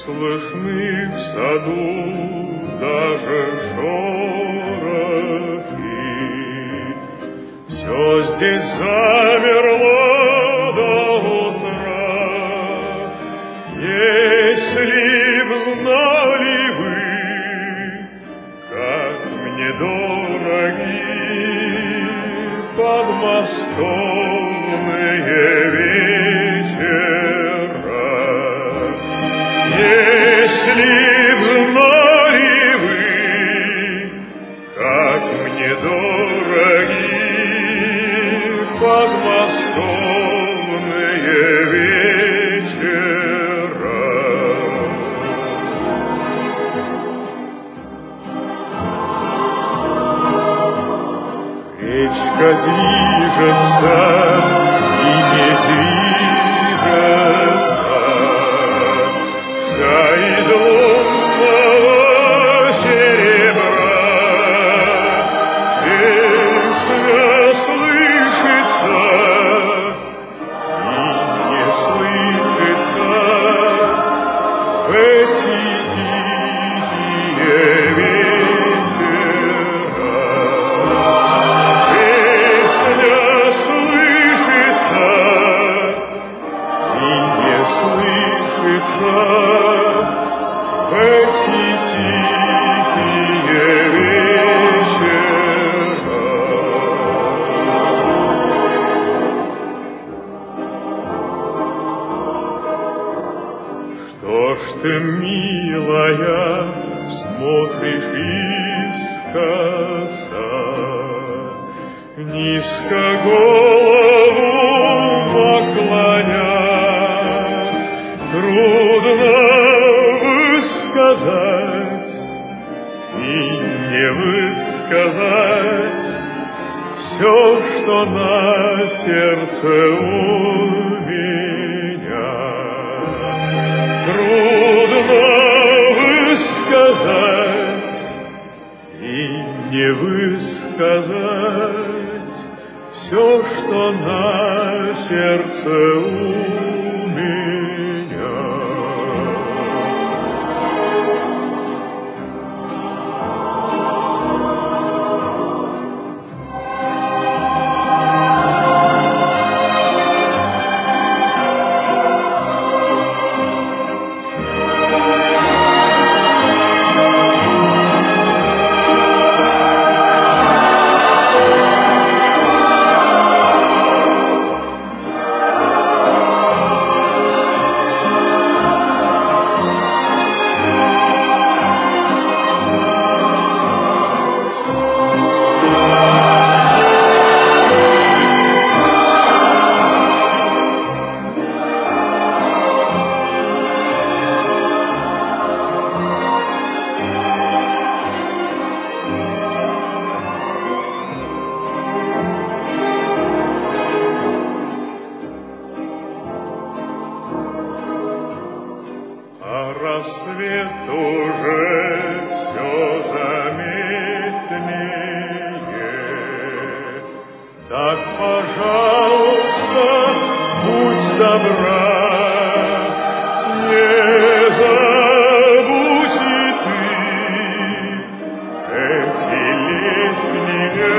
слышны в саду даже шорохи. Все здесь замерло до утра. Если б знали вы, как мне дороги подмосковные вечера, если б знали вы, как мне дороги подмосковные вечера. Речка движется и не движется, вся из лунного серебра. Песня слышится и не слышится в эти тихие вечера. Песня слышится и не слышится в эти тихие вечера. Что ж ты, милая, смотришь искоса, низко голову поклоня? Трудно высказать и не высказать все, что на сердце у меня. Трудно высказать и не высказать все, что на сердце у меня. Рассвет уже все заметнее. Так, пожалуйста, будь добра, не забудь и ты эти летние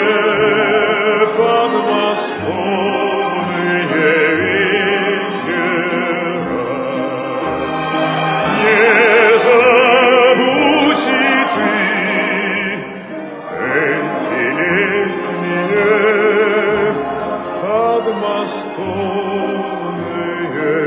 подмосковные вечера. Не забудь и ты эти летние подмосковные